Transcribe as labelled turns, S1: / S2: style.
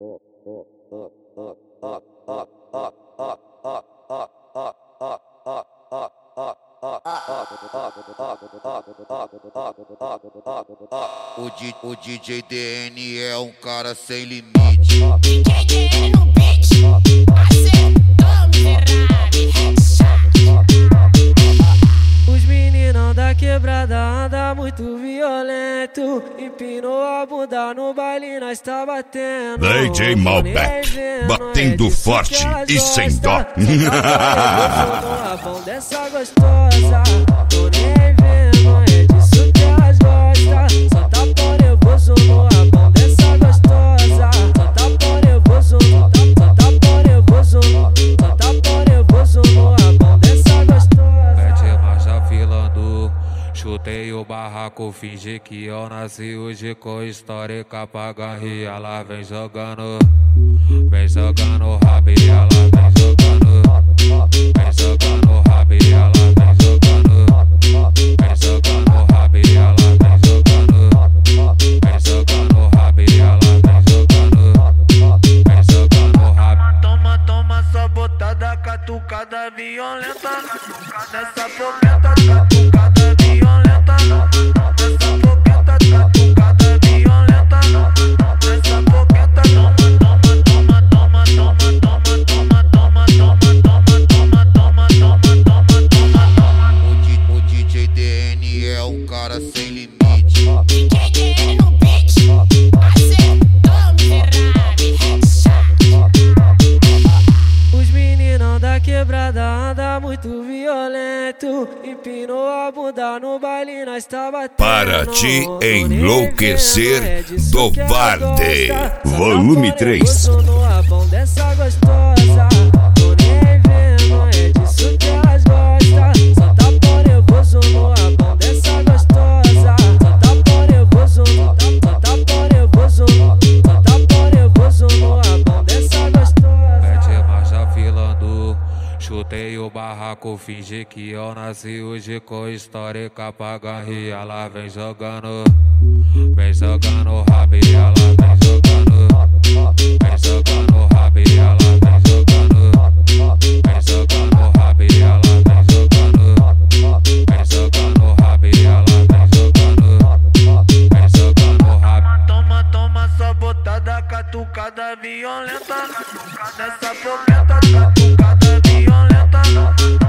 S1: O DJ DN é um cara sem limite.
S2: DJ DN no beat, acertou miserável, headshot.
S3: Os meninão da quebrada anda muito violento, empinou a bunda no baile, nós tá batendo.
S4: DJ Malbec, batendo forte e sem dó.
S3: A bom dessa gostosa, tô nem vendo, é disso que elas gostam. Só tá pão nervoso no rabão dessa gostosa. Só tá pão nervoso, só tá pão nervoso, só tá pão nervoso no rabão dessa gostosa.
S5: Mete marcha filando, chutei o barraco, fingi que eu nasci hoje com história capaga e ela vem jogando rabo e ela vem jogando, vem jogando rabo e ela vem jogando, vem jogando rabo e ela vem jogando, vem jogando rabo e ela vem jogando, vem jogando rabo.
S6: Toma, toma só botada, catucada violenta, nessa fogueta, catucada violenta, nessa fogueta, catucada violenta, nessa fogueta. Toma, toma, toma, toma, toma, toma, toma, toma, toma, toma, toma, toma, toma.
S1: O DJ DN é um cara sem limite.
S2: DJ DN no beat, acertou miserável, headshot.
S3: Os meninão da quebrada anda muito violento, empinou a bunda no baile, nós tá batendo.
S4: Para te enlouquecer do Varde, volume 3.
S3: No rabão dessa gostosa, tô nem vendo, é disso que elas gostam. Só tá pão nervoso no rabão dessa gostosa. Só tá pão nervoso, só tá pão nervoso, só tá pão nervoso no rabão dessa gostosa.
S5: Mete marcha filando, chutei o barraco, fingi que eu nasci hoje com história capaga e ela vem jogando rabo e ela vem jogando, vem jogando rabo e ela vem jogando, vem jogando rabo e ela vem jogando, vem jogando rabo e ela vem jogando, vem jogando rabo.
S6: Toma, toma só botada, catucada violenta, nessa fogueta, catucada violenta.